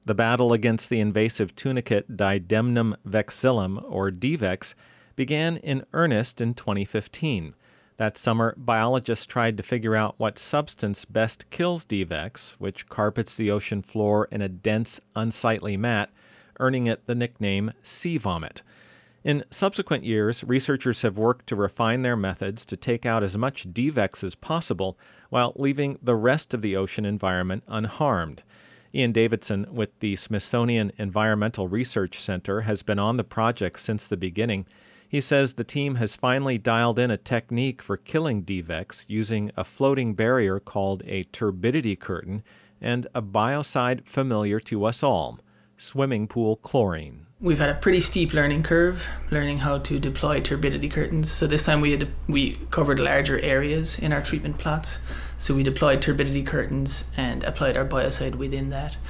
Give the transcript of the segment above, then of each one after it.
The battle against the invasive tunicate Didymnum vexillum, or DVEX, began in earnest in 2015. That summer, biologists tried to figure out what substance best kills DVEX, which carpets the ocean floor in a dense, unsightly mat, earning it the nickname sea vomit. In subsequent years, researchers have worked to refine their methods to take out as much DVEX as possible while leaving the rest of the ocean environment unharmed. Ian Davidson with the Smithsonian Environmental Research Center has been on the project since the beginning. He says the team has finally dialed in a technique for killing DVEX using a floating barrier called a turbidity curtain and a biocide familiar to us all, swimming pool chlorine. We've had a pretty steep learning curve, learning how to deploy turbidity curtains. So this time we covered larger areas in our treatment plots. So we deployed turbidity curtains and applied our biocide within that,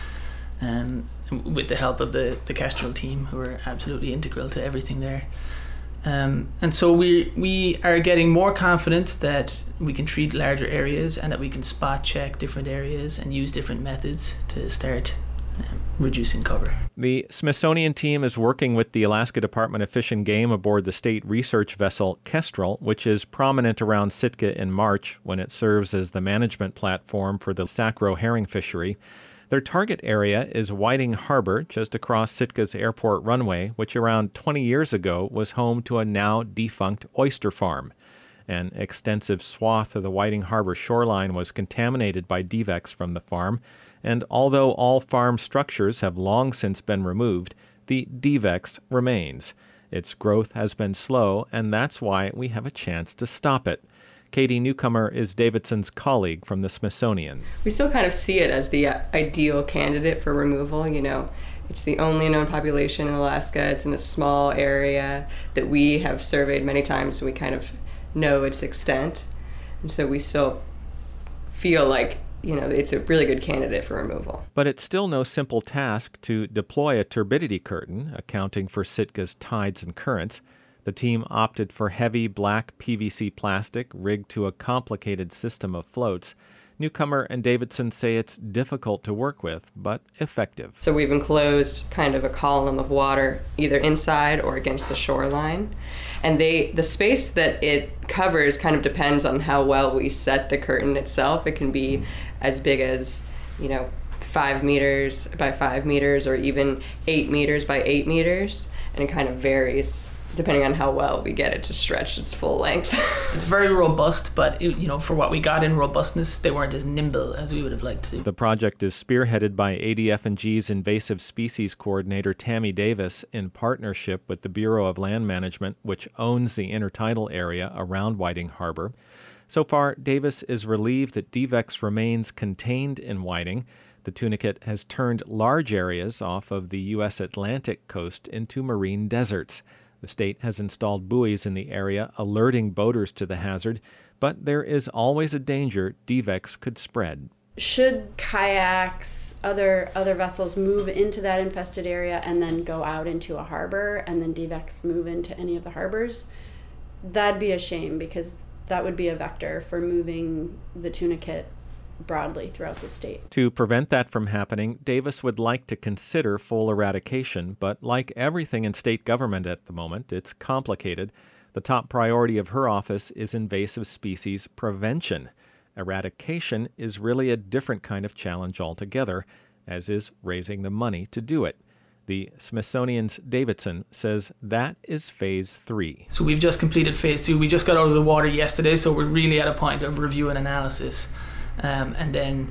with the help of the Kestrel team, who are absolutely integral to everything there. And so we are getting more confident that we can treat larger areas and that we can spot check different areas and use different methods to start reducing cover. The Smithsonian team is working with the Alaska Department of Fish and Game aboard the state research vessel Kestrel, which is prominent around Sitka in March when it serves as the management platform for the Sacro herring fishery. Their target area is Whiting Harbor, just across Sitka's airport runway, which around 20 years ago was home to a now defunct oyster farm. An extensive swath of the Whiting Harbor shoreline was contaminated by DVEX from the farm, and although all farm structures have long since been removed, the DVEX remains. Its growth has been slow, and that's why we have a chance to stop it. Katie Newcomer is Davidson's colleague from the Smithsonian. We still kind of see it as the ideal candidate for removal. It's the only known population in Alaska. It's in a small area that we have surveyed many times, so we kind of know its extent. And so we still feel like, it's a really good candidate for removal. But it's still no simple task to deploy a turbidity curtain, accounting for Sitka's tides and currents. The team opted for heavy black PVC plastic rigged to a complicated system of floats. Newcomer and Davidson say it's difficult to work with, but effective. So we've enclosed kind of a column of water either inside or against the shoreline. And the space that it covers kind of depends on how well we set the curtain itself. It can be as big as, 5 meters by 5 meters or even 8 meters by 8 meters. And it kind of varies depending on how well we get it to stretch its full length. It's very robust, but for what we got in robustness, they weren't as nimble as we would have liked to. The project is spearheaded by ADF&G's invasive species coordinator Tammy Davis in partnership with the Bureau of Land Management, which owns the intertidal area around Whiting Harbor. So far, Davis is relieved that DVEX remains contained in Whiting. The tunicate has turned large areas off of the U.S. Atlantic coast into marine deserts. The state has installed buoys in the area, alerting boaters to the hazard, but there is always a danger DVEX could spread. Should kayaks, other vessels move into that infested area and then go out into a harbor, and then DVEX move into any of the harbors, that'd be a shame, because that would be a vector for moving the tunicate broadly throughout the state. To prevent that from happening, Davis would like to consider full eradication, but like everything in state government at the moment, it's complicated. The top priority of her office is invasive species prevention. Eradication is really a different kind of challenge altogether, as is raising the money to do it. The Smithsonian's Davidson says that is phase 3. So we've just completed phase 2. We just got out of the water yesterday, so we're really at a point of review and analysis. And then,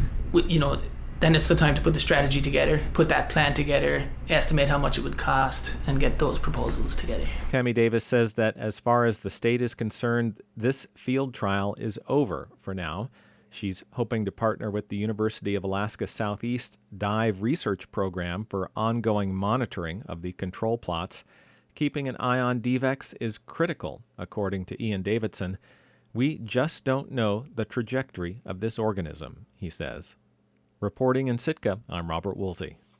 then it's the time to put the strategy together, put that plan together, estimate how much it would cost, and get those proposals together. Tammy Davis says that as far as the state is concerned, this field trial is over for now. She's hoping to partner with the University of Alaska Southeast Dive Research Program for ongoing monitoring of the control plots. Keeping an eye on DVEX is critical, according to Ian Davidson. We just don't know the trajectory of this organism, he says. Reporting in Sitka, I'm Robert Woolsey.